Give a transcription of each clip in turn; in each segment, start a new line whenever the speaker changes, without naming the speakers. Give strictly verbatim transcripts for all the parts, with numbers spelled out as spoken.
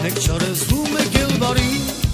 Մեկ չարեզվում եք էլ բարի,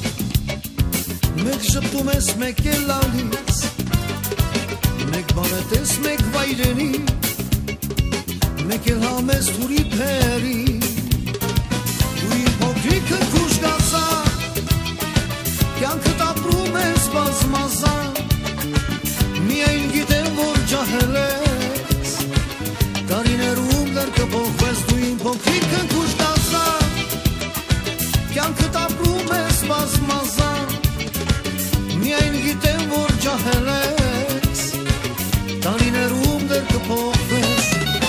մեկ շպտում ես մեկ էլ լալից, մեկ բանետես մեկ վայրենի, մեկ էլ համես թուրի պերի, դու իմ փոքրիկը քուշ գացա, կյանքդ ապրում ես բազմազան, միայն գիտեմ որ ջահել ես, տարիներում դեռ կփոխվես, դու իմ փոքրիկը քուշ գացա, կյանքդ ապրում ես բազմազան, միայն գիտեմ որ ջահել ես, տարիներում դեռ կփոխվես.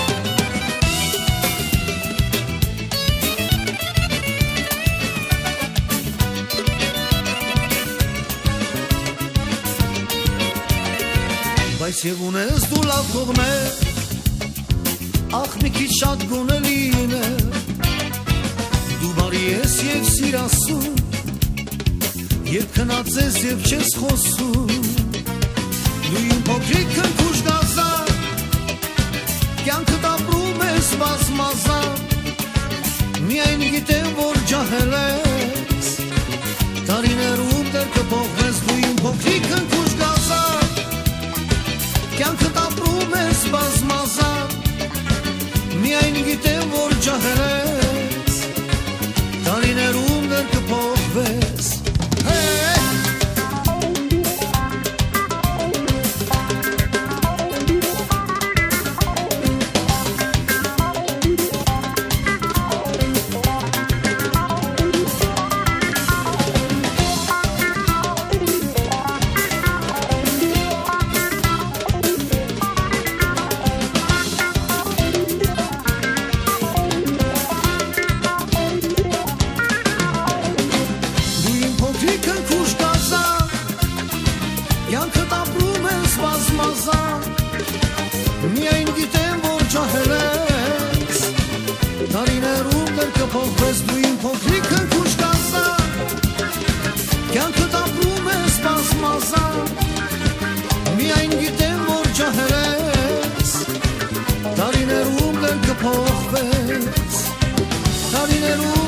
Բայց և ունես դու լավ կողմեր, ախ մի քիչ շատ գոնե լիներ, դու բարի ես և սիրասուն, և քնած ես և չես խոսում, դու իմ փոքրիկը քուշ գացա, կյանքդ ապրում ես բազմազան, միայն գիտեմ որ ջահել ես, տարիներում դեռ կփոխվես, դու իմ փոքրիկը քուշ գացա, կյանքդ ապրում ես բազմազան, միայն գիտեմ որ ջահել ես, տարիներում դեռ կփոխվես. Կյանքդ ապրում ես բազմազան, միայն գիտեմ որ ջահել ես, տարիներում դեռ կփոխվես, դու իմ փոքրիկը քուշ գացա, կյանքդ ապրում ես բազմազան, միայն գիտեմ որ ջահել ես, տարիներում դեռ կփոխվես, տարիներում